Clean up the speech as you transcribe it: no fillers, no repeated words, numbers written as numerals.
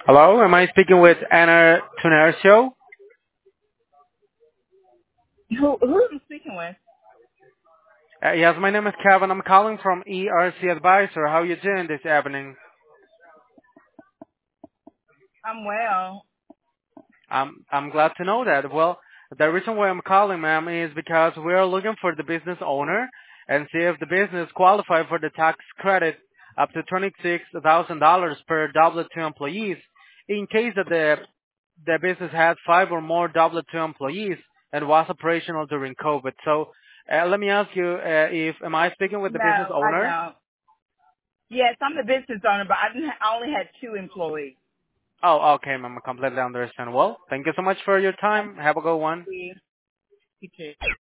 Hello, am I speaking with Anna Tunercio? Who am I speaking with? Yes, my name is Kevin. I'm calling from ERC Advisor. How are you doing this evening? I'm well. I'm glad to know that. Well, the reason why I'm calling, ma'am, is because we're looking for the business owner and see if the business qualify for the tax credit up to $26,000 per W-2 employees in case that the business had five or more W-2 employees and was operational during COVID. So let me ask you, if am I speaking with the No, business I owner? don't. Yes, I'm the business owner, but I only had two employees. Oh, okay, ma'am. I completely understand. Well, thank you so much for your Thank time. Have a good one. you. You too.